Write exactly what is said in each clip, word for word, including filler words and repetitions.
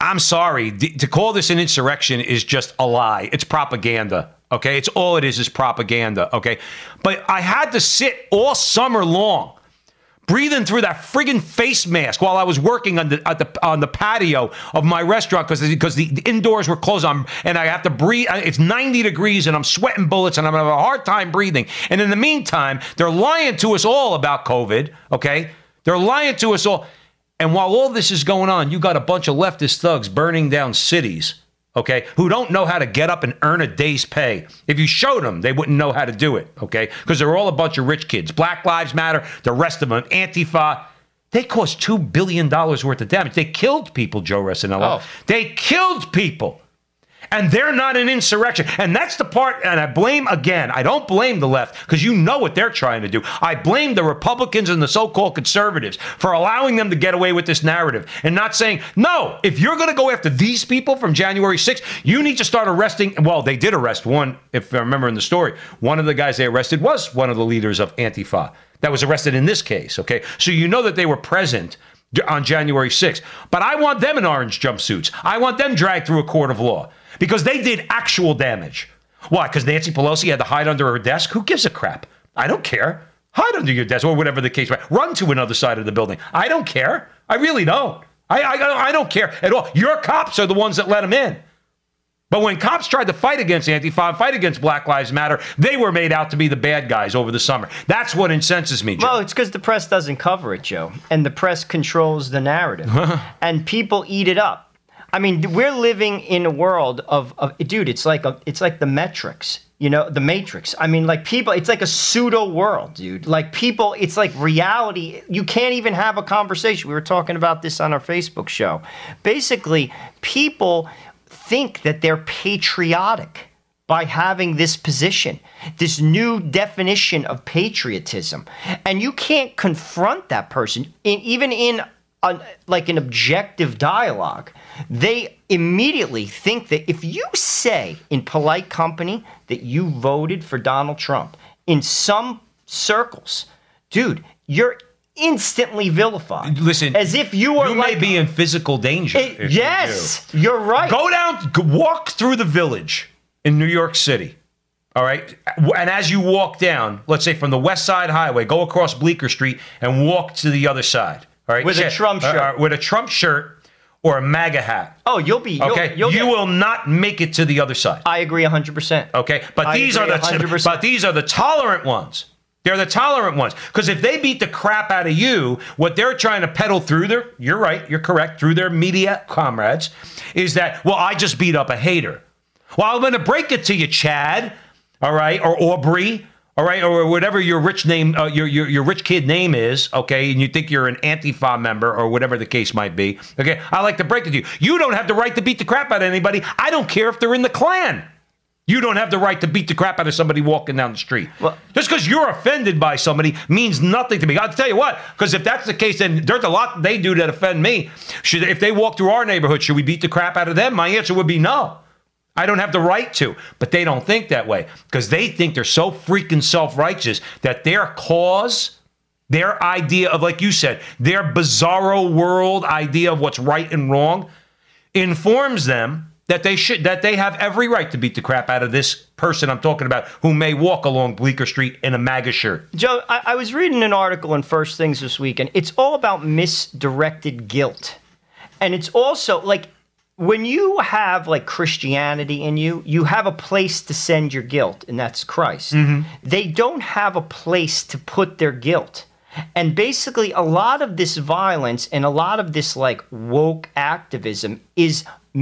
I'm sorry. D- to call this an insurrection is just a lie. It's propaganda. Okay, it's all it is is propaganda. Okay, but I had to sit all summer long breathing through that friggin' face mask while I was working on the at the on the patio of my restaurant because because the, the indoors were closed on, and I have to breathe. It's ninety degrees and I'm sweating bullets and I'm having a hard time breathing. And in the meantime, they're lying to us all about COVID. Okay, they're lying to us all. And while all this is going on, you got a bunch of leftist thugs burning down cities. Okay, who don't know how to get up and earn a day's pay. If you showed them, they wouldn't know how to do it, okay? Because they're all a bunch of rich kids. Black Lives Matter, the rest of them, Antifa. They caused two billion dollars worth of damage. They killed people, Joe Resinello. Oh. They killed people. And they're not an insurrection. And that's the part, and I blame, again, I don't blame the left, because you know what they're trying to do. I blame the Republicans and the so-called conservatives for allowing them to get away with this narrative and not saying, no, if you're going to go after these people from January sixth, you need to start arresting. Well, they did arrest one, if I remember in the story. One of the guys they arrested was one of the leaders of Antifa that was arrested in this case, okay? So you know that they were present on January sixth. But I want them in orange jumpsuits. I want them dragged through a court of law. Because they did actual damage. Why? Because Nancy Pelosi had to hide under her desk? Who gives a crap? I don't care. Hide under your desk or whatever the case. Run to another side of the building. I don't care. I really don't. I, I, I don't care at all. Your cops are the ones that let them in. But when cops tried to fight against Antifa and fight against Black Lives Matter, they were made out to be the bad guys over the summer. That's what incenses me, Joe. Well, it's because the press doesn't cover it, Joe. And the press controls the narrative. And people eat it up. I mean, we're living in a world of, of dude, it's like a, it's like the metrics, you know, the Matrix. I mean, like people, it's like a pseudo world, dude. Like people, it's like reality. You can't even have a conversation. We were talking about this on our Facebook show. Basically, people think that they're patriotic by having this position, this new definition of patriotism. And you can't confront that person, in, even in a, like an objective dialogue. They immediately think that if you say in polite company that you voted for Donald Trump, in some circles, dude, you're instantly vilified. Listen, as if you are you like, may be in physical danger. It, yes, you you're right. Go down, walk through the Village in New York City. All right. And as you walk down, let's say from the West Side Highway, go across Bleecker Street and walk to the other side. All right. With yeah, a Trump shirt. Uh, with a Trump shirt. Or a MAGA hat. Oh, you'll be you'll, okay. You'll you get, will not make it to the other side. I agree one hundred percent. Okay, but I these are the one hundred percent. but these are the tolerant ones. They're the tolerant ones because if they beat the crap out of you, what they're trying to peddle through their you're right, you're correct through their media comrades is that well, I just beat up a hater. Well, I'm going to break it to you, Chad. All right, or Aubrey. All right, or whatever your rich name, uh, your, your your rich kid name is, okay, and you think you're an Antifa member or whatever the case might be, okay, I like to break it to you. You don't have the right to beat the crap out of anybody. I don't care if they're in the Klan. You don't have the right to beat the crap out of somebody walking down the street. Well, just because you're offended by somebody means nothing to me. I'll tell you what, because if that's the case, then there's a lot they do that offend me. Should if they walk through our neighborhood, should we beat the crap out of them? My answer would be no. I don't have the right to, but they don't think that way because they think they're so freaking self-righteous that their cause, their idea of, like you said, their bizarro world idea of what's right and wrong informs them that they should, that they have every right to beat the crap out of this person I'm talking about who may walk along Bleecker Street in a MAGA shirt. Joe, I, I was reading an article in First Things this weekend. It's all about misdirected guilt. And it's also like, when you have like Christianity in you, you have a place to send your guilt, and that's Christ. Mm-hmm. They don't have a place to put their guilt. And basically a lot of this violence and a lot of this like woke activism is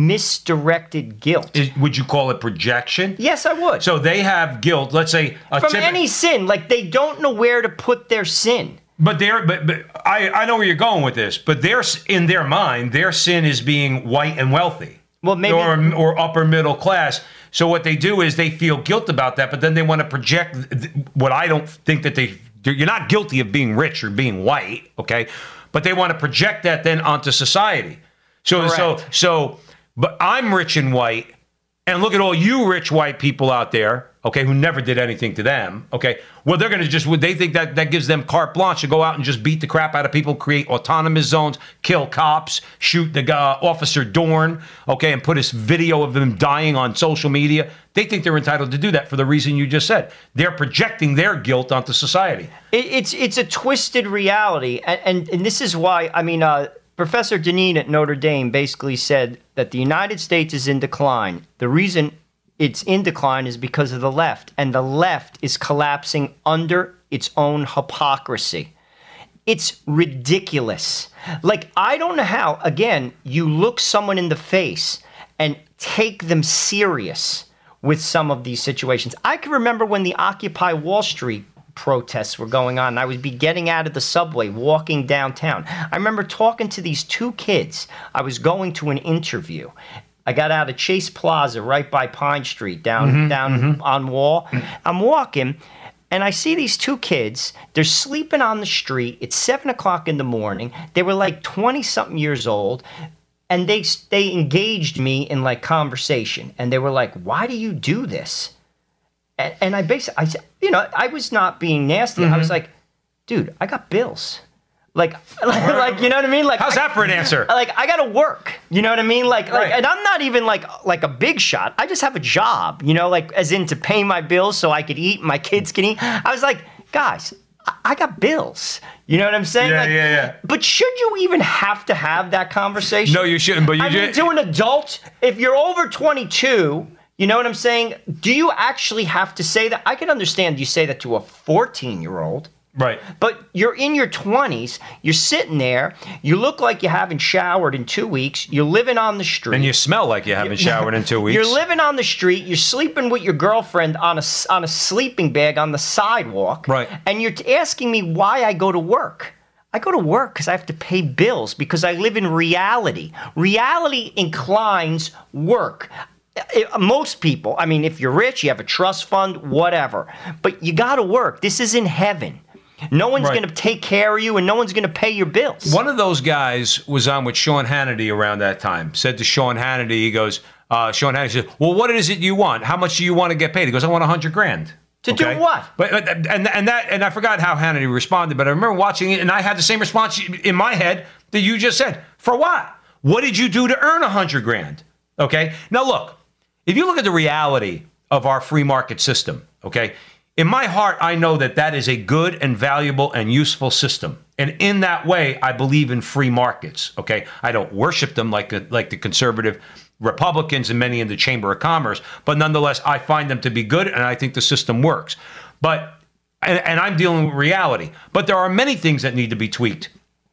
misdirected guilt. Is, would you call it projection? Yes, I would. So they have guilt, let's say a from tip- any sin, like they don't know where to put their sin. But they're, but, but I, I know where you're going with this. But their in their mind, their sin is being white and wealthy, well, maybe or or upper middle class. So what they do is they feel guilt about that, but then they want to project what I don't think that they. You're not guilty of being rich or being white, okay? But they want to project that then onto society. So Correct. so so. But I'm rich and white, and look at all you rich white people out there. okay, who never did anything to them, okay, well, they're going to just, would they think that that gives them carte blanche to go out and just beat the crap out of people, create autonomous zones, kill cops, shoot the uh, Officer Dorn, okay, and put his video of them dying on social media? They think they're entitled to do that for the reason you just said. They're projecting their guilt onto society. It, it's it's a twisted reality, and, and, and this is why, I mean, uh, Professor Deneen at Notre Dame basically said that the United States is in decline. The reason it's in decline is because of the left, and the left is collapsing under its own hypocrisy. It's ridiculous. Like, I don't know how, again, you look someone in the face and take them serious with some of these situations. I can remember when the Occupy Wall Street protests were going on, and I would be getting out of the subway, walking downtown. I remember talking to these two kids. I was going to an interview. I got out of Chase Plaza right by Pine Street down mm-hmm, down mm-hmm. on Wall. I'm walking, and I see these two kids. They're sleeping on the street. It's seven o'clock in the morning. They were like twenty-something years old, and they they engaged me in like conversation. And they were like, "Why do you do this?" And, and I basically, I said, you know, I was not being nasty. Mm-hmm. I was like, "Dude, I got bills." Like, like, like, you know what I mean? Like, how's that for an answer? Like, I gotta work. You know what I mean? Like, right. like, and I'm not even like like a big shot. I just have a job. You know, like as in to pay my bills so I could eat, my kids can eat. I was like, guys, I, I got bills. You know what I'm saying? Yeah, like, yeah, yeah. But should you even have to have that conversation? No, you shouldn't. But you I mean, just to an adult, if you're over twenty-two. You know what I'm saying? Do you actually have to say that? I can understand you say that to a fourteen-year-old. Right. But you're in your twenties, you're sitting there, you look like you haven't showered in two weeks, you're living on the street. And you smell like you haven't showered in two weeks. You're living on the street, you're sleeping with your girlfriend on a, on a sleeping bag on the sidewalk. Right. And you're asking me why I go to work. I go to work because I have to pay bills, because I live in reality. Reality inclines work. Most people, I mean, if you're rich, you have a trust fund, whatever. But you got to work. This is in heaven. No one's right. going to take care of you, and no one's going to pay your bills. One of those guys was on with Sean Hannity around that time. Said to Sean Hannity, he goes, uh, Sean Hannity said, well, what is it you want? How much do you want to get paid? He goes, I want a hundred grand. To okay? do what? But and and that and I forgot how Hannity responded, but I remember watching it, and I had the same response in my head that you just said. For what? What did you do to earn a hundred grand? Okay. Now look, if you look at the reality of our free market system, okay. In my heart, I know that that is a good and valuable and useful system. And in that way, I believe in free markets, okay? I don't worship them like the, like the conservative Republicans and many in the Chamber of Commerce, but nonetheless, I find them to be good, and I think the system works. But, and, and I'm dealing with reality. But there are many things that need to be tweaked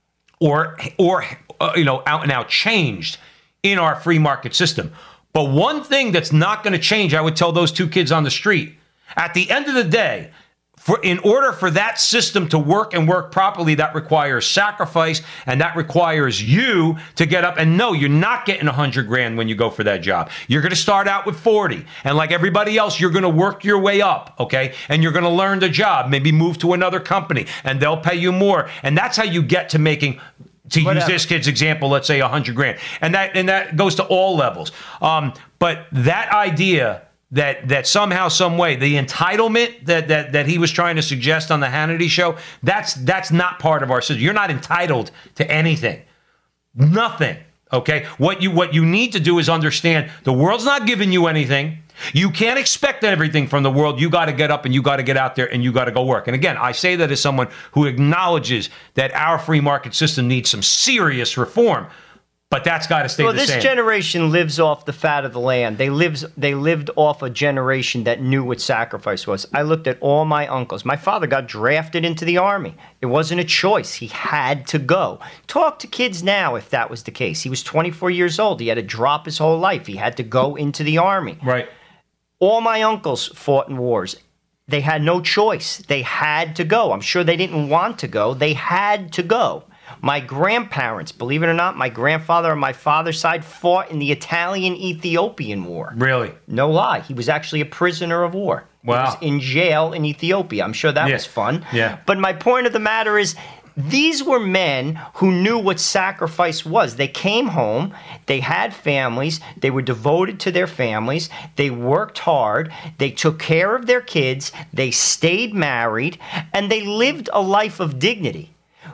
or, or uh, you know, out and out changed in our free market system. But one thing that's not going to change, I would tell those two kids on the street, at the end of the day, for in order for that system to work and work properly, that requires sacrifice, and that requires you to get up. And no, you're not getting a hundred grand when you go for that job. You're going to start out with forty, and like everybody else, you're going to work your way up, okay? And you're going to learn the job, maybe move to another company, and they'll pay you more. And that's how you get to making. To Whatever. Use this kid's example, let's say a hundred grand, and that and that goes to all levels. Um, but that idea. That that somehow, some way, the entitlement that, that that he was trying to suggest on the Hannity show, that's that's not part of our system. You're not entitled to anything, nothing. Okay, what you what you need to do is understand the world's not giving you anything. You can't expect everything from the world. You got to get up and you got to get out there and you got to go work. And again, I say that as someone who acknowledges that our free market system needs some serious reform. But that's got to stay well, the same. Well, this generation lives off the fat of the land. They lives they lived off a generation that knew what sacrifice was. I looked at all my uncles. My father got drafted into the Army. It wasn't a choice. He had to go. Talk to kids now if that was the case. He was twenty-four years old. He had to drop his whole life. He had to go into the Army. Right. All my uncles fought in wars. They had no choice. They had to go. I'm sure they didn't want to go. They had to go. My grandparents, believe it or not, my grandfather on my father's side fought in the Italian-Ethiopian War. Really? No lie. He was actually a prisoner of war. Wow. He was in jail in Ethiopia. I'm sure that yeah. was fun. Yeah. But my point of the matter is, These were men who knew what sacrifice was. They came home, they had families, they were devoted to their families, they worked hard, they took care of their kids, they stayed married, and they lived a life of dignity.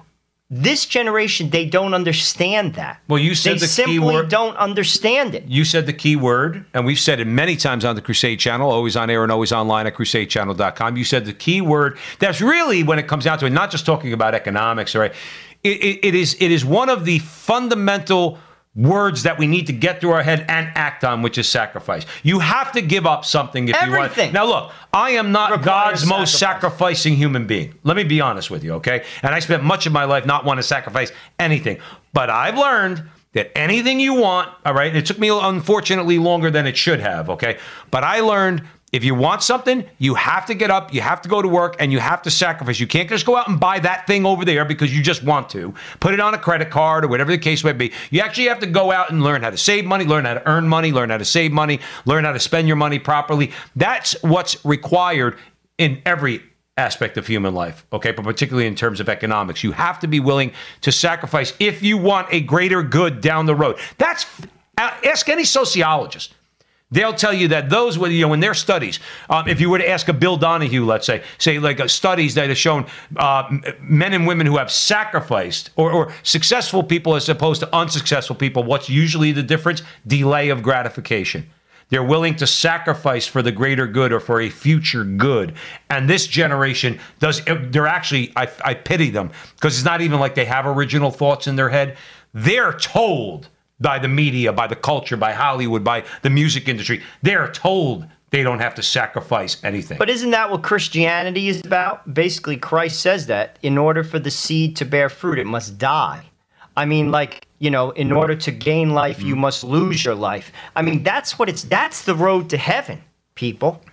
This generation, they don't understand that. Well, you said they the simply key word. don't understand it. You said the key word, and we've said it many times on the Crusade Channel, always on air and always online at crusade channel dot com. You said the key word. That's really, when it comes down to it, not just talking about economics, all right? It, it, it is it is one of the fundamental words that we need to get through our head and act on, which is sacrifice. You have to give up something if Everything. you want. Now, look, I am not Requires God's most sacrifice. sacrificing human being. Let me be honest with you, okay? And I spent much of my life not wanting to sacrifice anything. But I've learned that anything you want, all right, it took me, unfortunately, longer than it should have, okay? But I learned if you want something, you have to get up, you have to go to work, and you have to sacrifice. You can't just go out and buy that thing over there because you just want to. Put it on a credit card or whatever the case may be. You actually have to go out and learn how to save money, learn how to earn money, learn how to save money, learn how to spend your money properly. That's what's required in every aspect of human life, okay? But particularly in terms of economics. You have to be willing to sacrifice if you want a greater good down the road. That's, ask any sociologist. They'll tell you that those, you know, in their studies, um, if you were to ask a Bill Donahue, let's say, say like uh, studies that have shown uh, men and women who have sacrificed or, or successful people as opposed to unsuccessful people, what's usually the difference? Delay of gratification. They're willing to sacrifice for the greater good or for a future good. And this generation does, they're actually, I, I pity them because it's not even like they have original thoughts in their head. They're told by the media, by the culture, by Hollywood, by the music industry. They're told they don't have to sacrifice anything. But isn't that what Christianity is about? Basically, Christ says that in order for the seed to bear fruit, it must die. I mean, like, you know, in order to gain life, you must lose your life. I mean, that's what it's, that's the road to heaven, people.